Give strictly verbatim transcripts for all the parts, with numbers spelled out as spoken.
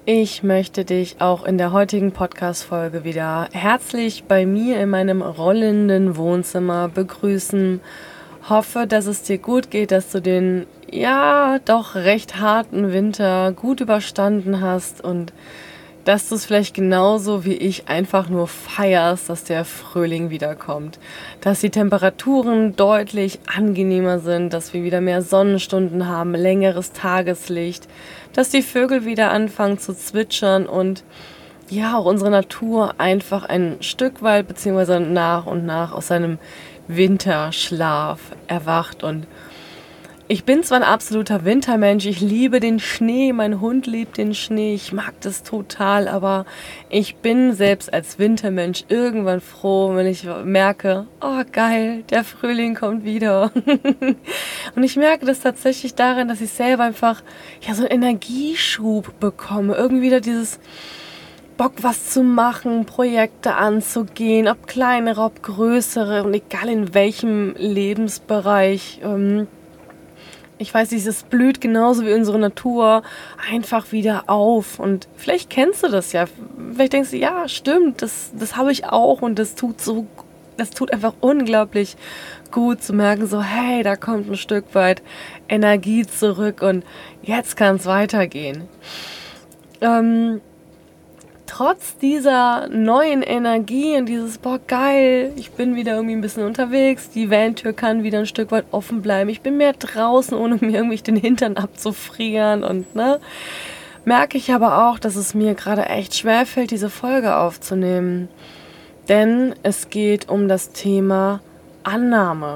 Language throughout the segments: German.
Ich möchte dich auch in der heutigen Podcast-Folge wieder herzlich bei mir in meinem rollenden Wohnzimmer begrüßen. Hoffe, dass es dir gut geht, dass du den, ja, doch recht harten Winter gut überstanden hast und dass du es vielleicht genauso wie ich einfach nur feierst, dass der Frühling wiederkommt. Dass die Temperaturen deutlich angenehmer sind, dass wir wieder mehr Sonnenstunden haben, längeres Tageslicht, dass die Vögel wieder anfangen zu zwitschern und ja, auch unsere Natur einfach ein Stück weit beziehungsweise nach und nach aus seinem Winterschlaf erwacht. Und ich bin zwar ein absoluter Wintermensch, ich liebe den Schnee, mein Hund liebt den Schnee, ich mag das total, aber ich bin selbst als Wintermensch irgendwann froh, wenn ich merke, oh geil, der Frühling kommt wieder. Und ich merke das tatsächlich daran, dass ich selber einfach ja so einen Energieschub bekomme, irgendwie wieder dieses Bock, was zu machen, Projekte anzugehen, ob kleinere, ob größere und egal in welchem Lebensbereich. Ähm, Ich weiß nicht, es blüht genauso wie unsere Natur einfach wieder auf. Und vielleicht kennst du das ja. Vielleicht denkst du, ja, stimmt, das, das habe ich auch. Und das tut so, das tut einfach unglaublich gut zu merken, so, hey, da kommt ein Stück weit Energie zurück und jetzt kann es weitergehen. Ähm, Trotz dieser neuen Energie und dieses, boah, geil, ich bin wieder irgendwie ein bisschen unterwegs, die Vantür kann wieder ein Stück weit offen bleiben, ich bin mehr draußen, ohne mir irgendwie den Hintern abzufrieren und, ne, merke ich aber auch, dass es mir gerade echt schwerfällt, diese Folge aufzunehmen. Denn es geht um das Thema Annahme.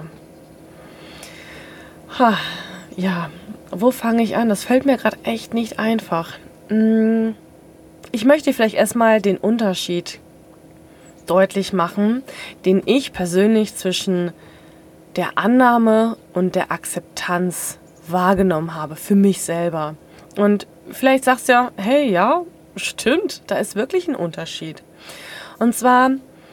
Ha, ja, wo fange ich an? Das fällt mir gerade echt nicht einfach. Hm. Ich möchte vielleicht erstmal den Unterschied deutlich machen, den ich persönlich zwischen der Annahme und der Akzeptanz wahrgenommen habe, für mich selber. Und vielleicht sagst du ja, hey, ja, stimmt, da ist wirklich ein Unterschied. Und zwar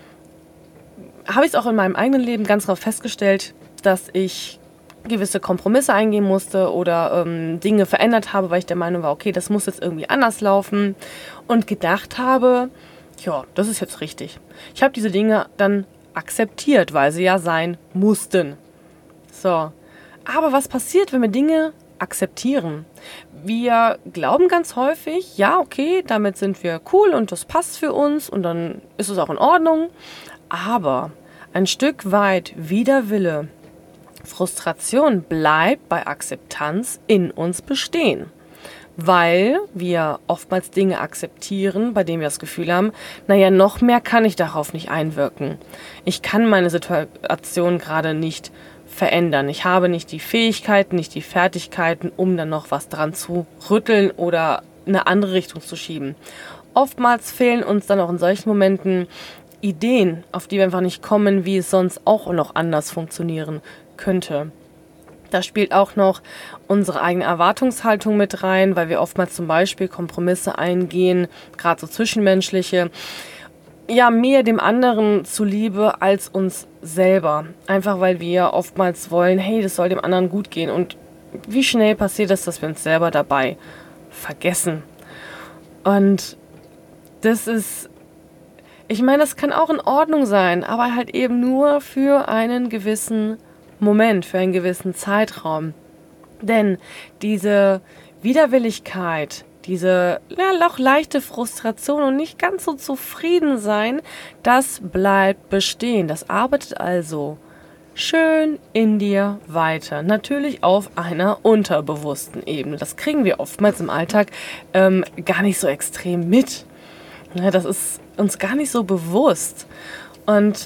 habe ich es auch in meinem eigenen Leben ganz genau festgestellt, dass ich gewisse Kompromisse eingehen musste oder ähm, Dinge verändert habe, weil ich der Meinung war, okay, das muss jetzt irgendwie anders laufen und gedacht habe, ja, das ist jetzt richtig. Ich habe diese Dinge dann akzeptiert, weil sie ja sein mussten. So, aber was passiert, wenn wir Dinge akzeptieren? Wir glauben ganz häufig, ja, okay, damit sind wir cool und das passt für uns und dann ist es auch in Ordnung, aber ein Stück weit wider Wille, Frustration bleibt bei Akzeptanz in uns bestehen, weil wir oftmals Dinge akzeptieren, bei denen wir das Gefühl haben, naja, noch mehr kann ich darauf nicht einwirken. Ich kann meine Situation gerade nicht verändern. Ich habe nicht die Fähigkeiten, nicht die Fertigkeiten, um dann noch was dran zu rütteln oder in eine andere Richtung zu schieben. Oftmals fehlen uns dann auch in solchen Momenten Ideen, auf die wir einfach nicht kommen, wie es sonst auch noch anders funktionieren könnte. Da spielt auch noch unsere eigene Erwartungshaltung mit rein, weil wir oftmals zum Beispiel Kompromisse eingehen, gerade so zwischenmenschliche, ja, mehr dem anderen zuliebe als uns selber. Einfach weil wir oftmals wollen, hey, das soll dem anderen gut gehen. Und wie schnell passiert es, dass wir uns selber dabei vergessen? Und das ist, ich meine, das kann auch in Ordnung sein, aber halt eben nur für einen gewissen Moment, für einen gewissen Zeitraum. Denn diese Widerwilligkeit, diese ja, auch leichte Frustration und nicht ganz so zufrieden sein, das bleibt bestehen. Das arbeitet also schön in dir weiter. Natürlich auf einer unterbewussten Ebene. Das kriegen wir oftmals im Alltag ähm, gar nicht so extrem mit. Ja, das ist uns gar nicht so bewusst. Und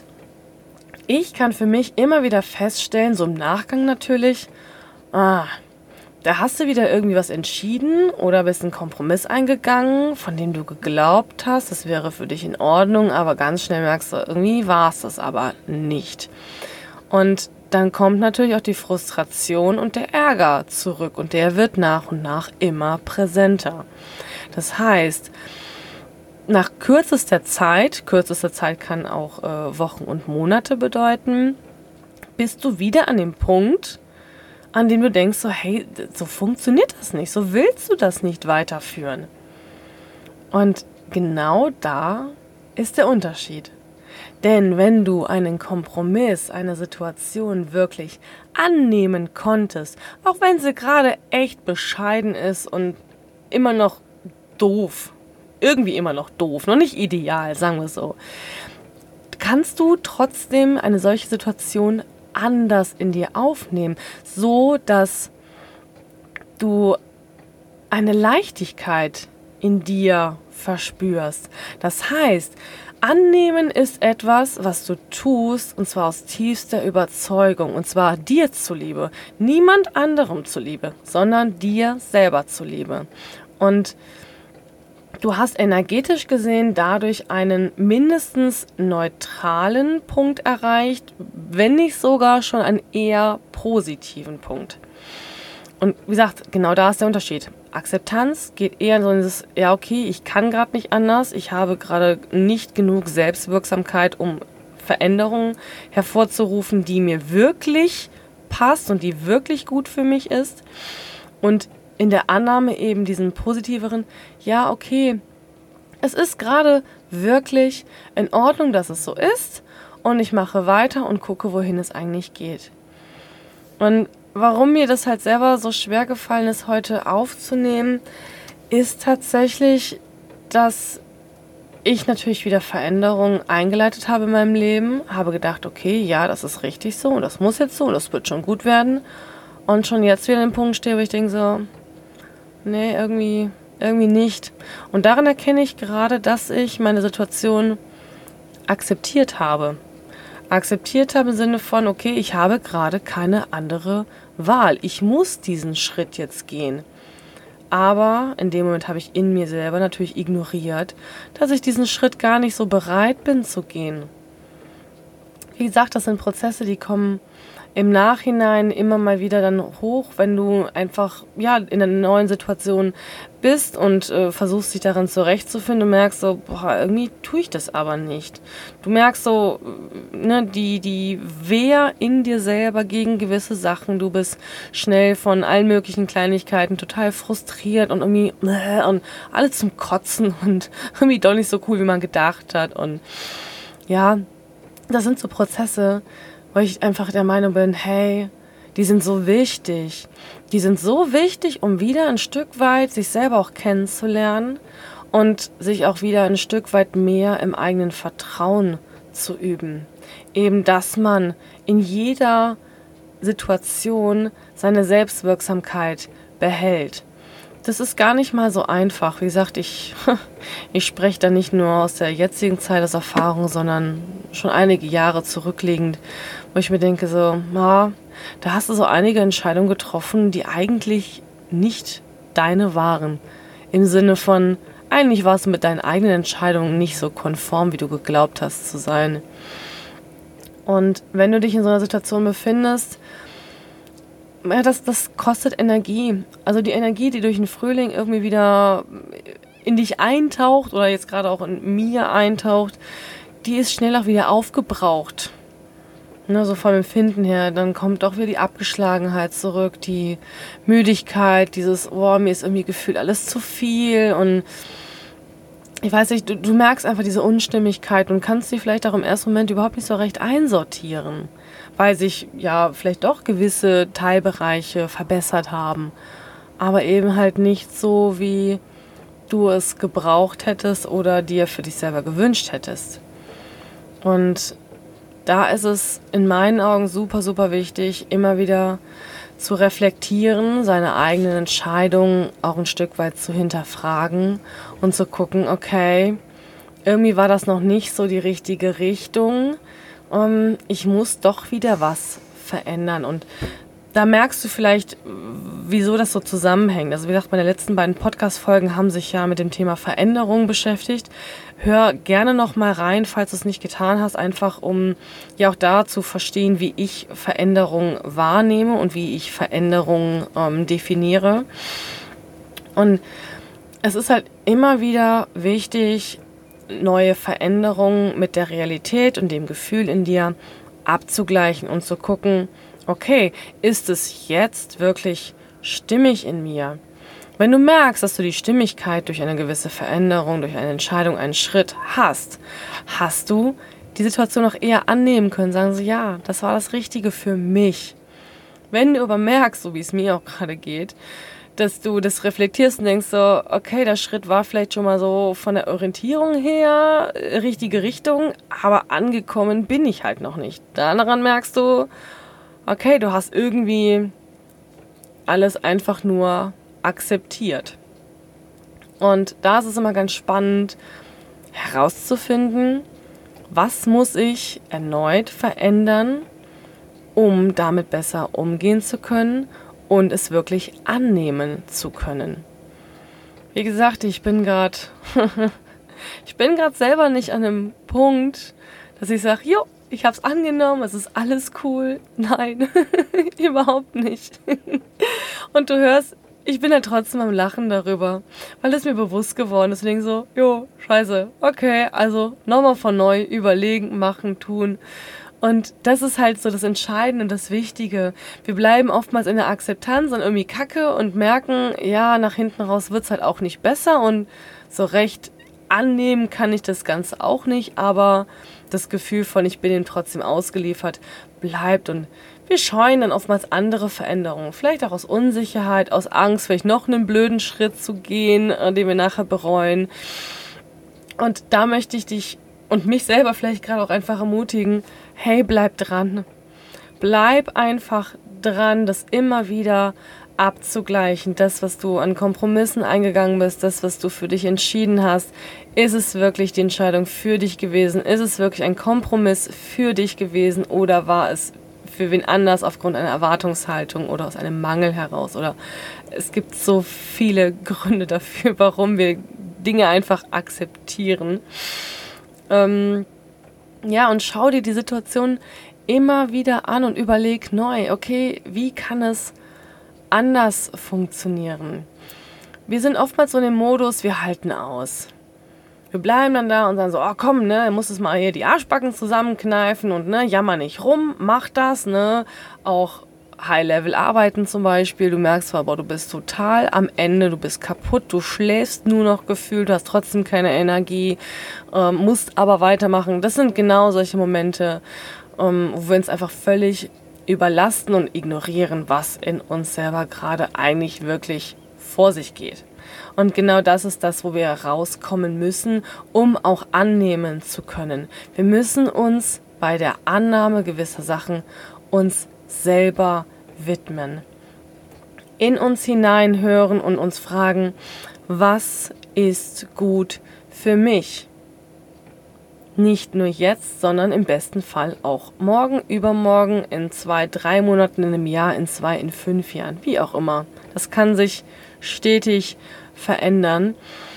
ich kann für mich immer wieder feststellen, so im Nachgang natürlich, ah, da hast du wieder irgendwie was entschieden oder bist einen Kompromiss eingegangen, von dem du geglaubt hast, das wäre für dich in Ordnung, aber ganz schnell merkst du, irgendwie war es das aber nicht. Und dann kommt natürlich auch die Frustration und der Ärger zurück und der wird nach und nach immer präsenter. Das heißt, nach kürzester Zeit, kürzester Zeit kann auch äh, Wochen und Monate bedeuten, bist du wieder an dem Punkt, an dem du denkst, so hey, so funktioniert das nicht, so willst du das nicht weiterführen. Und genau da ist der Unterschied. Denn wenn du einen Kompromiss, eine Situation wirklich annehmen konntest, auch wenn sie gerade echt bescheiden ist und immer noch doof, irgendwie immer noch doof, noch nicht ideal, sagen wir so, kannst du trotzdem eine solche Situation anders in dir aufnehmen, so dass du eine Leichtigkeit in dir verspürst. Das heißt, annehmen ist etwas, was du tust, und zwar aus tiefster Überzeugung, und zwar dir zuliebe, niemand anderem zuliebe, sondern dir selber zuliebe. Und du hast energetisch gesehen dadurch einen mindestens neutralen Punkt erreicht, wenn nicht sogar schon einen eher positiven Punkt. Und wie gesagt, genau da ist der Unterschied. Akzeptanz geht eher so in dieses, ja okay, ich kann gerade nicht anders, ich habe gerade nicht genug Selbstwirksamkeit, um Veränderungen hervorzurufen, die mir wirklich passt und die wirklich gut für mich ist. Und in der Annahme eben diesen positiveren, ja okay, es ist gerade wirklich in Ordnung, dass es so ist und ich mache weiter und gucke, wohin es eigentlich geht. Und warum mir das halt selber so schwer gefallen ist, heute aufzunehmen, ist tatsächlich, dass ich natürlich wieder Veränderungen eingeleitet habe in meinem Leben, habe gedacht, okay, ja, das ist richtig so und das muss jetzt so und das wird schon gut werden. Und schon jetzt wieder an dem Punkt stehe, wo ich denke so, nee, irgendwie, irgendwie nicht. Und daran erkenne ich gerade, dass ich meine Situation akzeptiert habe. Akzeptiert habe im Sinne von, okay, ich habe gerade keine andere Wahl. Ich muss diesen Schritt jetzt gehen. Aber in dem Moment habe ich in mir selber natürlich ignoriert, dass ich diesen Schritt gar nicht so bereit bin zu gehen. Wie gesagt, das sind Prozesse, die kommen im Nachhinein immer mal wieder dann hoch, wenn du einfach ja in einer neuen Situation bist und äh, versuchst dich daran zurechtzufinden. Du merkst so, boah, irgendwie tue ich das aber nicht. Du merkst so, ne, die, die Wehr in dir selber gegen gewisse Sachen. Du bist schnell von allen möglichen Kleinigkeiten total frustriert und irgendwie äh, und alles zum Kotzen und irgendwie doch nicht so cool, wie man gedacht hat. Und ja, das sind so Prozesse, weil ich einfach der Meinung bin, hey, die sind so wichtig. Die sind so wichtig, um wieder ein Stück weit sich selber auch kennenzulernen und sich auch wieder ein Stück weit mehr im eigenen Vertrauen zu üben. Eben, dass man in jeder Situation seine Selbstwirksamkeit behält. Das ist gar nicht mal so einfach. Wie gesagt, ich, ich spreche da nicht nur aus der jetzigen Zeit aus Erfahrung, sondern schon einige Jahre zurückliegend, wo ich mir denke so, na, da hast du so einige Entscheidungen getroffen, die eigentlich nicht deine waren. Im Sinne von, eigentlich warst du mit deinen eigenen Entscheidungen nicht so konform, wie du geglaubt hast zu sein. Und wenn du dich in so einer Situation befindest, ja, das, das kostet Energie. Also die Energie, die durch den Frühling irgendwie wieder in dich eintaucht oder jetzt gerade auch in mir eintaucht, die ist schnell auch wieder aufgebraucht. Ne, so vom Empfinden her, dann kommt doch wieder die Abgeschlagenheit zurück, die Müdigkeit, dieses, oh, mir ist irgendwie gefühlt alles zu viel und ich weiß nicht, du, du merkst einfach diese Unstimmigkeit und kannst sie vielleicht auch im ersten Moment überhaupt nicht so recht einsortieren, weil sich ja vielleicht doch gewisse Teilbereiche verbessert haben, aber eben halt nicht so, wie du es gebraucht hättest oder dir für dich selber gewünscht hättest. Und da ist es in meinen Augen super, super wichtig, immer wieder zu reflektieren, seine eigenen Entscheidungen auch ein Stück weit zu hinterfragen und zu gucken, okay, irgendwie war das noch nicht so die richtige Richtung, um, ich muss doch wieder was verändern. Und da merkst du vielleicht, wieso das so zusammenhängt. Also wie gesagt, meine letzten beiden Podcast-Folgen haben sich ja mit dem Thema Veränderung beschäftigt. Hör gerne noch mal rein, falls du es nicht getan hast, einfach um ja auch da zu verstehen, wie ich Veränderung wahrnehme und wie ich Veränderung ähm, definiere. Und es ist halt immer wieder wichtig, neue Veränderungen mit der Realität und dem Gefühl in dir abzugleichen und zu gucken, okay, ist es jetzt wirklich stimmig in mir? Wenn du merkst, dass du die Stimmigkeit durch eine gewisse Veränderung, durch eine Entscheidung, einen Schritt hast, hast du die Situation auch eher annehmen können. Sagen sie, ja, das war das Richtige für mich. Wenn du aber merkst, so wie es mir auch gerade geht, dass du das reflektierst und denkst so, okay, der Schritt war vielleicht schon mal so von der Orientierung her richtige Richtung, aber angekommen bin ich halt noch nicht. Daran merkst du, okay, du hast irgendwie alles einfach nur akzeptiert. Und da ist es immer ganz spannend herauszufinden, was muss ich erneut verändern, um damit besser umgehen zu können und es wirklich annehmen zu können. Wie gesagt, ich bin gerade ich bin gerade selber nicht an einem Punkt, dass ich sage, jo, ich habe es angenommen, es ist alles cool. Nein, überhaupt nicht. Und du hörst, ich bin ja trotzdem am Lachen darüber, weil es mir bewusst geworden ist. Deswegen so, jo, scheiße, okay, also nochmal von neu überlegen, machen, tun. Und das ist halt so das Entscheidende und das Wichtige. Wir bleiben oftmals in der Akzeptanz und irgendwie kacke und merken, ja, nach hinten raus wird's halt auch nicht besser und so recht annehmen kann ich das Ganze auch nicht, aber das Gefühl von, ich bin ihm trotzdem ausgeliefert, bleibt und wir scheuen dann oftmals andere Veränderungen, vielleicht auch aus Unsicherheit, aus Angst, vielleicht noch einen blöden Schritt zu gehen, den wir nachher bereuen. Und da möchte ich dich und mich selber vielleicht gerade auch einfach ermutigen, hey, bleib dran. Bleib einfach dran, das immer wieder abzugleichen. Das, was du an Kompromissen eingegangen bist, das, was du für dich entschieden hast, ist es wirklich die Entscheidung für dich gewesen? Ist es wirklich ein Kompromiss für dich gewesen oder war es für wen anders aufgrund einer Erwartungshaltung oder aus einem Mangel heraus? Oder es gibt so viele Gründe dafür, warum wir Dinge einfach akzeptieren. Ähm, ja, und schau dir die Situation immer wieder an und überleg neu, okay, wie kann es anders funktionieren? Wir sind oftmals so in dem Modus, wir halten aus. Wir bleiben dann da und sagen so, oh komm, ne, muss es mal hier die Arschbacken zusammenkneifen und ne, jammer nicht rum, mach das, ne, auch High-Level arbeiten zum Beispiel, du merkst zwar, boah, du bist total am Ende, du bist kaputt, du schläfst nur noch gefühlt, du hast trotzdem keine Energie, ähm, musst aber weitermachen. Das sind genau solche Momente, ähm, wo wir uns einfach völlig überlasten und ignorieren, was in uns selber gerade eigentlich wirklich vor sich geht. Und genau das ist das, wo wir rauskommen müssen, um auch annehmen zu können. Wir müssen uns bei der Annahme gewisser Sachen uns selber widmen. In uns hineinhören und uns fragen, was ist gut für mich? Nicht nur jetzt, sondern im besten Fall auch morgen, übermorgen, in zwei, drei Monaten, in einem Jahr, in zwei, in fünf Jahren, wie auch immer. Das kann sich stetig verändern.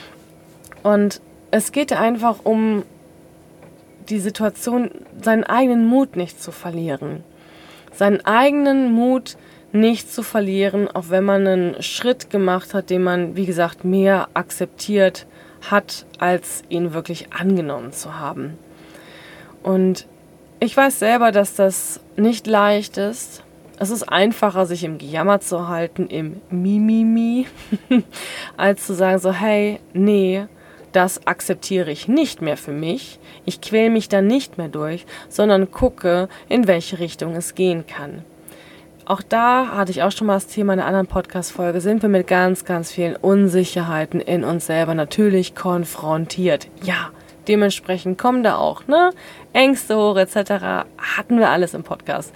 Und es geht einfach um die Situation, seinen eigenen Mut nicht zu verlieren. Seinen eigenen Mut nicht zu verlieren, auch wenn man einen Schritt gemacht hat, den man, wie gesagt, mehr akzeptiert hat, als ihn wirklich angenommen zu haben. Und ich weiß selber, dass das nicht leicht ist. Es ist einfacher, sich im Gejammer zu halten, im Mimimi, als zu sagen so, hey, nee, das akzeptiere ich nicht mehr für mich. Ich quäle mich da nicht mehr durch, sondern gucke, in welche Richtung es gehen kann. Auch da hatte ich auch schon mal das Thema in einer anderen Podcast-Folge, sind wir mit ganz, ganz vielen Unsicherheiten in uns selber natürlich konfrontiert. Ja, dementsprechend kommen da auch, ne? Ängste hoch et cetera. Hatten wir alles im Podcast.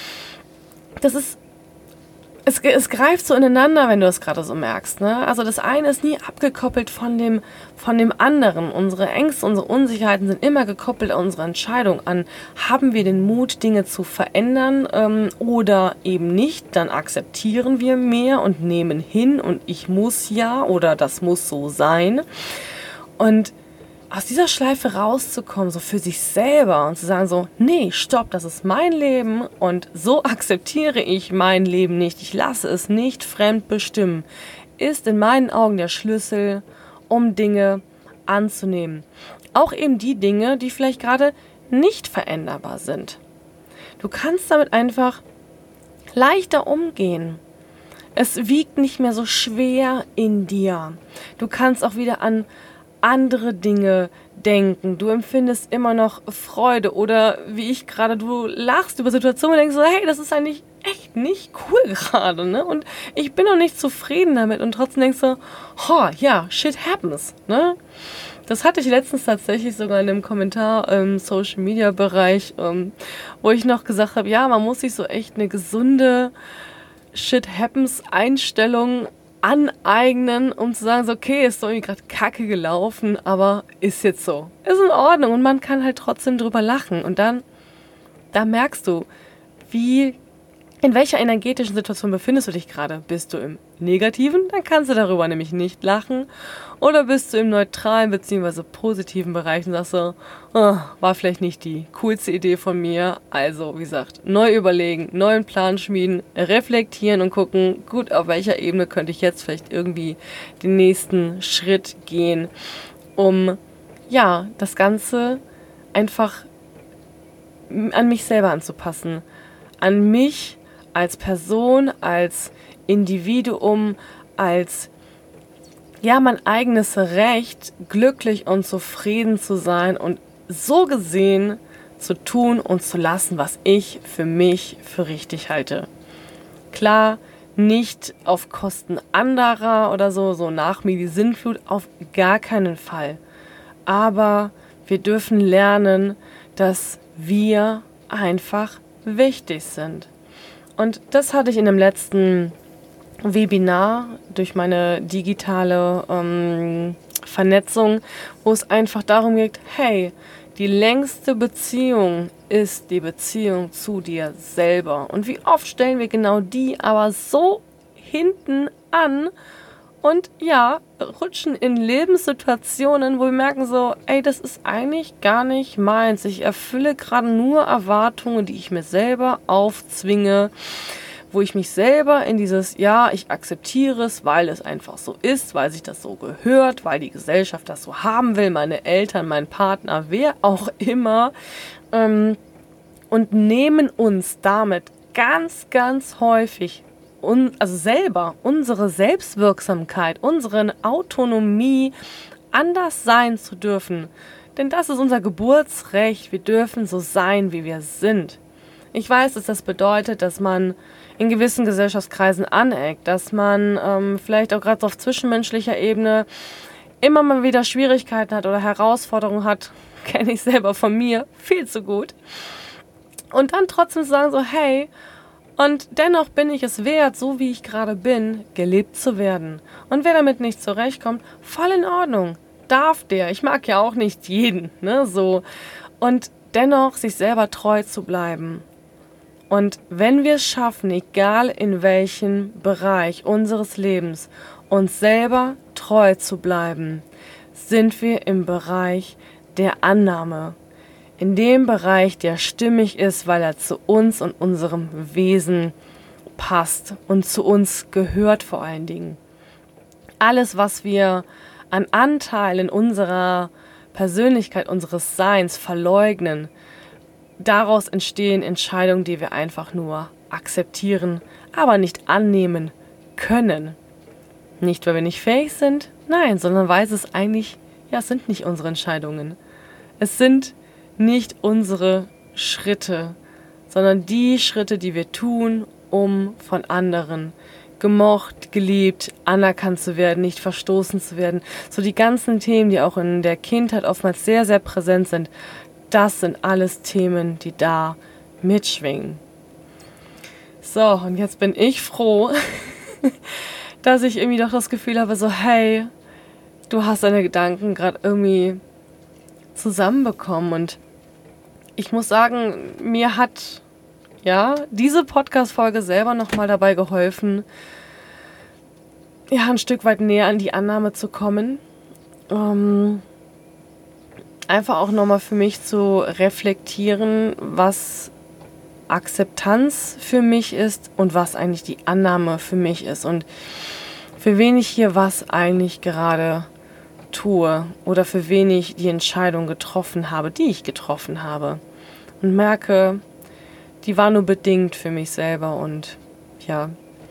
Das ist, es, es greift so ineinander, wenn du es gerade so merkst, ne? Also das eine ist nie abgekoppelt von dem, von dem anderen. Unsere Ängste, unsere Unsicherheiten sind immer gekoppelt an unsere Entscheidung, an, haben wir den Mut, Dinge zu verändern ähm, oder eben nicht, dann akzeptieren wir mehr und nehmen hin und ich muss ja oder das muss so sein. Und aus dieser Schleife rauszukommen, so für sich selber und zu sagen so, nee, stopp, das ist mein Leben und so akzeptiere ich mein Leben nicht, ich lasse es nicht fremd bestimmen, ist in meinen Augen der Schlüssel, um Dinge anzunehmen. Auch eben die Dinge, die vielleicht gerade nicht veränderbar sind. Du kannst damit einfach leichter umgehen. Es wiegt nicht mehr so schwer in dir. Du kannst auch wieder an andere Dinge denken. Du empfindest immer noch Freude oder wie ich gerade, du lachst über Situationen und denkst so, hey, das ist eigentlich echt nicht cool gerade, ne? Und ich bin noch nicht zufrieden damit und trotzdem denkst du, oh, ja, shit happens, ne? Das hatte ich letztens tatsächlich sogar in einem Kommentar im Social-Media-Bereich, ähm, wo ich noch gesagt habe, ja, man muss sich so echt eine gesunde Shit-Happens-Einstellung aneignen, um zu sagen, so, okay, ist so irgendwie gerade kacke gelaufen, aber ist jetzt so. Ist in Ordnung und man kann halt trotzdem drüber lachen. Und dann, da merkst du, wie, in welcher energetischen Situation befindest du dich gerade? Bist du im Negativen? Dann kannst du darüber nämlich nicht lachen. Oder bist du im neutralen bzw. positiven Bereich und sagst so, oh, war vielleicht nicht die coolste Idee von mir. Also, wie gesagt, neu überlegen, neuen Plan schmieden, reflektieren und gucken, gut, auf welcher Ebene könnte ich jetzt vielleicht irgendwie den nächsten Schritt gehen, um, ja, das Ganze einfach an mich selber anzupassen. An mich als Person, als Individuum, als ja, mein eigenes Recht, glücklich und zufrieden zu sein und so gesehen zu tun und zu lassen, was ich für mich für richtig halte. Klar, nicht auf Kosten anderer oder so, so nach mir die Sintflut, auf gar keinen Fall. Aber wir dürfen lernen, dass wir einfach wichtig sind. Und das hatte ich in dem letzten Webinar durch meine digitale ähm, Vernetzung, wo es einfach darum geht, hey, die längste Beziehung ist die Beziehung zu dir selber. Und wie oft stellen wir genau die aber so hinten an und ja, rutschen in Lebenssituationen, wo wir merken so, ey, das ist eigentlich gar nicht meins. Ich erfülle gerade nur Erwartungen, die ich mir selber aufzwinge, wo ich mich selber in dieses, ja, ich akzeptiere es, weil es einfach so ist, weil sich das so gehört, weil die Gesellschaft das so haben will, meine Eltern, mein Partner, wer auch immer, ähm, und nehmen uns damit ganz, ganz häufig, un, also selber, unsere Selbstwirksamkeit, unsere Autonomie, anders sein zu dürfen. Denn das ist unser Geburtsrecht, wir dürfen so sein, wie wir sind. Ich weiß, dass das bedeutet, dass man in gewissen Gesellschaftskreisen aneckt, dass man ähm, vielleicht auch gerade auf zwischenmenschlicher Ebene immer mal wieder Schwierigkeiten hat oder Herausforderungen hat, kenne ich selber von mir viel zu gut. Und dann trotzdem sagen so, hey, und dennoch bin ich es wert, so wie ich gerade bin, gelebt zu werden. Und wer damit nicht zurechtkommt, voll in Ordnung, darf der. Ich mag ja auch nicht jeden, ne, so. Und dennoch sich selber treu zu bleiben. Und wenn wir es schaffen, egal in welchem Bereich unseres Lebens, uns selber treu zu bleiben, sind wir im Bereich der Annahme. In dem Bereich, der stimmig ist, weil er zu uns und unserem Wesen passt und zu uns gehört vor allen Dingen. Alles, was wir an Anteilen unserer Persönlichkeit, unseres Seins verleugnen, daraus entstehen Entscheidungen, die wir einfach nur akzeptieren, aber nicht annehmen können. Nicht, weil wir nicht fähig sind, nein, sondern weil es eigentlich, ja, es sind nicht unsere Entscheidungen. Es sind nicht unsere Schritte, sondern die Schritte, die wir tun, um von anderen gemocht, geliebt, anerkannt zu werden, nicht verstoßen zu werden. So die ganzen Themen, die auch in der Kindheit oftmals sehr, sehr präsent sind, das sind alles Themen, die da mitschwingen. So, und jetzt bin ich froh, dass ich irgendwie doch das Gefühl habe, so, hey, du hast deine Gedanken gerade irgendwie zusammenbekommen. Und ich muss sagen, mir hat ja diese Podcast-Folge selber nochmal dabei geholfen, ja, ein Stück weit näher an die Annahme zu kommen. Ähm, einfach auch nochmal für mich zu reflektieren, was Akzeptanz für mich ist und was eigentlich die Annahme für mich ist und für wen ich hier was eigentlich gerade tue oder für wen ich die Entscheidung getroffen habe, die ich getroffen habe, und merke, die war nur bedingt für mich selber. Und ja,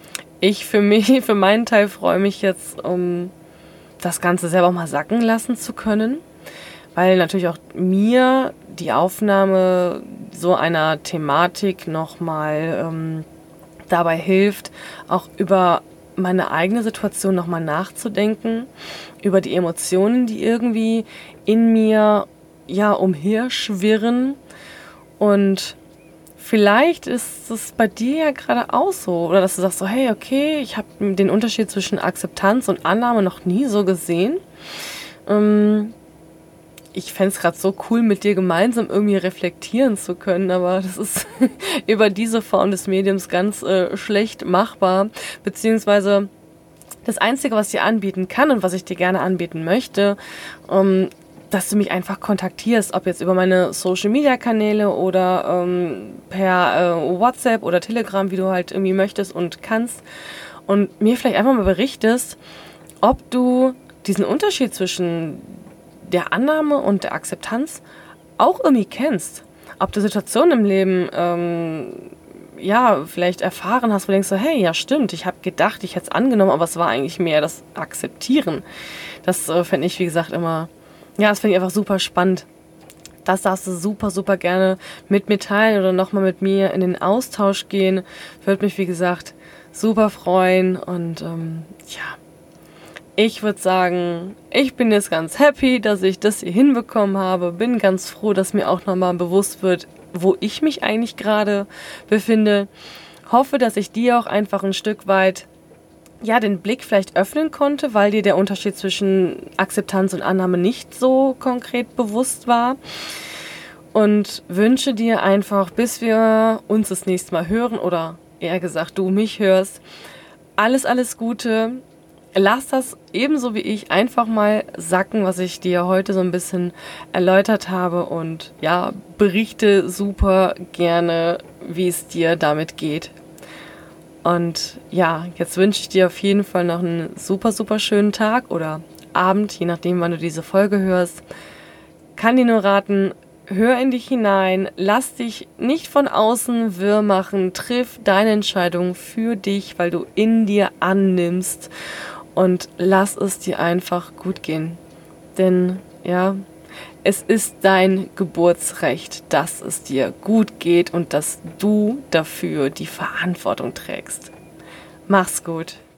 ich für mich, für meinen Teil freue mich jetzt, um das Ganze selber auch mal sacken lassen zu können, weil natürlich auch mir die Aufnahme so einer Thematik nochmal ähm, dabei hilft, auch über meine eigene Situation nochmal nachzudenken, über die Emotionen, die irgendwie in mir ja umherschwirren. Und vielleicht ist es bei dir ja gerade auch so, oder dass du sagst so, hey, okay, ich habe den Unterschied zwischen Akzeptanz und Annahme noch nie so gesehen. Ähm, ich fände es gerade so cool, mit dir gemeinsam irgendwie reflektieren zu können, aber das ist über diese Form des Mediums ganz äh, schlecht machbar, beziehungsweise das Einzige, was ich dir anbieten kann und was ich dir gerne anbieten möchte, ähm, dass du mich einfach kontaktierst, ob jetzt über meine Social-Media-Kanäle oder ähm, per äh, WhatsApp oder Telegram, wie du halt irgendwie möchtest und kannst, und mir vielleicht einfach mal berichtest, ob du diesen Unterschied zwischen der Annahme und der Akzeptanz auch irgendwie kennst. Ob du Situationen im Leben ähm, ja, vielleicht erfahren hast, wo du denkst so, hey, ja stimmt, ich habe gedacht, ich hätte es angenommen, aber es war eigentlich mehr das Akzeptieren. Das äh, fände ich, wie gesagt, immer, ja, das finde ich einfach super spannend. Das darfst du super, super gerne mit mir teilen oder nochmal mit mir in den Austausch gehen. Würde mich, wie gesagt, super freuen und ähm, ja, ich würde sagen, ich bin jetzt ganz happy, dass ich das hier hinbekommen habe. Bin ganz froh, dass mir auch nochmal bewusst wird, wo ich mich eigentlich gerade befinde. Hoffe, dass ich dir auch einfach ein Stück weit ja, den Blick vielleicht öffnen konnte, weil dir der Unterschied zwischen Akzeptanz und Annahme nicht so konkret bewusst war. Und wünsche dir einfach, bis wir uns das nächste Mal hören oder eher gesagt, du mich hörst, alles, alles Gute. Lass das ebenso wie ich einfach mal sacken, was ich dir heute so ein bisschen erläutert habe, und ja, berichte super gerne, wie es dir damit geht. Und ja, jetzt wünsche ich dir auf jeden Fall noch einen super, super schönen Tag oder Abend, je nachdem, wann du diese Folge hörst. Kann dir nur raten, hör in dich hinein, lass dich nicht von außen wirr machen, triff deine Entscheidung für dich, weil du in dir annimmst. Und lass es dir einfach gut gehen. Denn, ja, es ist dein Geburtsrecht, dass es dir gut geht und dass du dafür die Verantwortung trägst. Mach's gut.